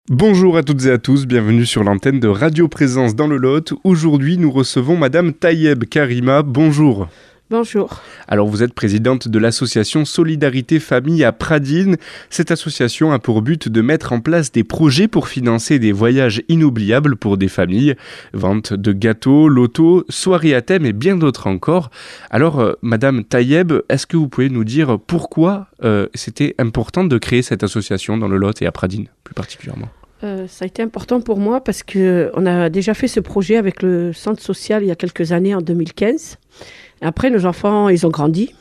Bonjour à toutes et à tous, bienvenue sur l'antenne de Radio Présence dans le Lot. Aujourd'hui, nous recevons Madame Tayeb Karima. Bonjour. Bonjour. Alors, vous êtes présidente de l'association Solidarité Famille à Pradines. Cette association a pour but de mettre en place des projets pour financer des voyages inoubliables pour des familles. Vente de gâteaux, lotos, soirées à thème et bien d'autres encore. Alors, Madame Tayeb, est-ce que vous pouvez nous dire pourquoi c'était important de créer cette association dans le Lot et à Pradines, plus particulièrement ? Ça a été important pour moi parce qu'on a déjà fait ce projet avec le centre social il y a quelques années, en 2015. Après, nos enfants, ils ont grandi.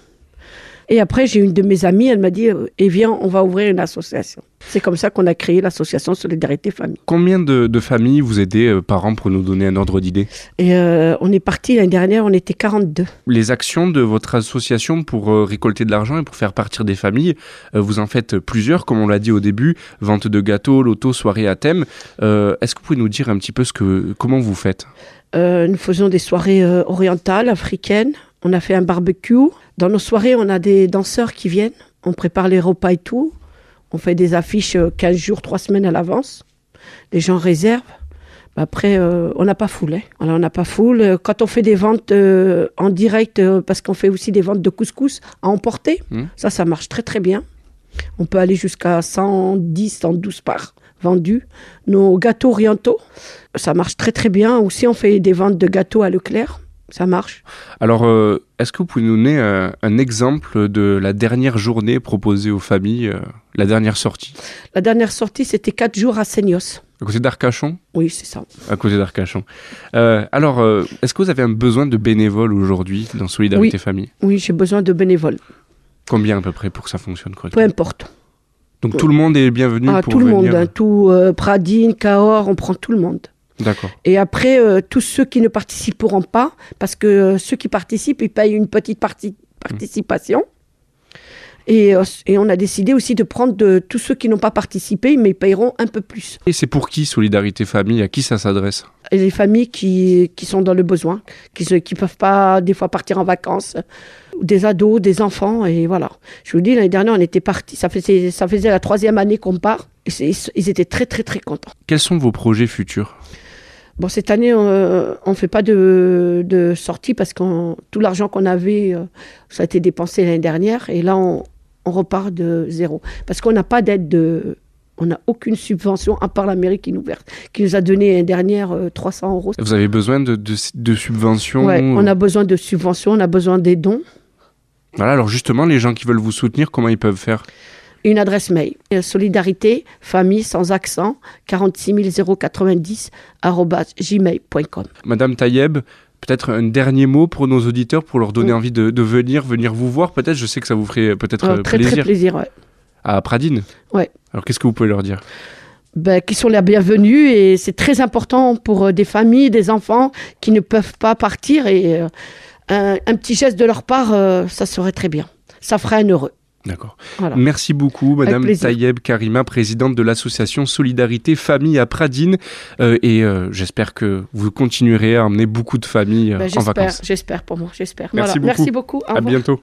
Et après, j'ai une de mes amies, elle m'a dit « Eh viens, on va ouvrir une association ». C'est comme ça qu'on a créé l'association Solidarité Famille. Combien de familles vous aidez par an pour nous donner un ordre d'idée ? Et on est parti l'année dernière, on était 42. Les actions de votre association pour récolter de l'argent et pour faire partir des familles, vous en faites plusieurs, comme on l'a dit au début, vente de gâteaux, lotos, soirées à thème. Est-ce que vous pouvez nous dire un petit peu comment vous faites ? Nous faisons des soirées orientales, africaines. On a fait un barbecue. Dans nos soirées, on a des danseurs qui viennent. On prépare les repas et tout. On fait des affiches 15 jours, 3 semaines à l'avance. Les gens réservent. Après, on n'a pas foule. Voilà, on n'a pas foule. Quand on fait des ventes en direct, parce qu'on fait aussi des ventes de couscous à emporter, ça marche très très bien. On peut aller jusqu'à 110, 112 par vendu. Nos gâteaux orientaux, ça marche très très bien. Aussi, on fait des ventes de gâteaux à Leclerc. Ça marche. Alors, est-ce que vous pouvez nous donner un exemple de la dernière journée proposée aux familles, la dernière sortie ? La dernière sortie, c'était 4 jours à Seignos. À côté d'Arcachon ? Oui, c'est ça. À côté d'Arcachon. Alors, est-ce que vous avez un besoin de bénévoles aujourd'hui dans Solidarité Famille ? Oui, j'ai besoin de bénévoles. Combien à peu près pour que ça fonctionne correctement ? Peu importe. Donc tout le monde est bienvenu pour tout le venir. monde, tout Pradines, Cahors, on prend tout le monde. D'accord. Et après, tous ceux qui ne participeront pas, parce que ceux qui participent, ils payent une petite participation. Et on a décidé aussi de prendre de tous ceux qui n'ont pas participé, mais ils payeront un peu plus. Et c'est pour qui Solidarité Famille ? À qui ça s'adresse ? Et les familles qui sont dans le besoin, qui ne peuvent pas des fois partir en vacances, des ados, des enfants, et voilà. Je vous dis, l'année dernière, on était partis, ça faisait la 3e année qu'on part, et ils étaient très très très contents. Quels sont vos projets futurs ? Bon, cette année, on ne fait pas de sortie parce que tout l'argent qu'on avait, ça a été dépensé l'année dernière. Et là, on repart de zéro. Parce qu'on n'a pas d'aide on n'a aucune subvention à part la mairie qui nous a donné l'année dernière 300 €. Vous avez besoin de subventions ? Oui, on a besoin de subventions, on a besoin des dons. Voilà, alors justement, les gens qui veulent vous soutenir, comment ils peuvent faire ? Une adresse mail, Solidarité, famille sans accent, 46 090 @gmail.com. Madame Tayeb, peut-être un dernier mot pour nos auditeurs, pour leur donner envie de venir vous voir, peut-être. Je sais que ça vous ferait peut-être très, plaisir. Très plaisir, ouais. À Pradines ? Ouais. Alors qu'est-ce que vous pouvez leur dire ? Qu'ils sont les bienvenus, et c'est très important pour des familles, des enfants qui ne peuvent pas partir, et un petit geste de leur part, ça serait très bien. Ça ferait un heureux. D'accord. Voilà. Merci beaucoup, Madame Tayeb Karima, présidente de l'association Solidarité Famille à Pradines. Et j'espère que vous continuerez à emmener beaucoup de familles en vacances. J'espère pour moi, j'espère. Merci beaucoup. Merci beaucoup. À bientôt.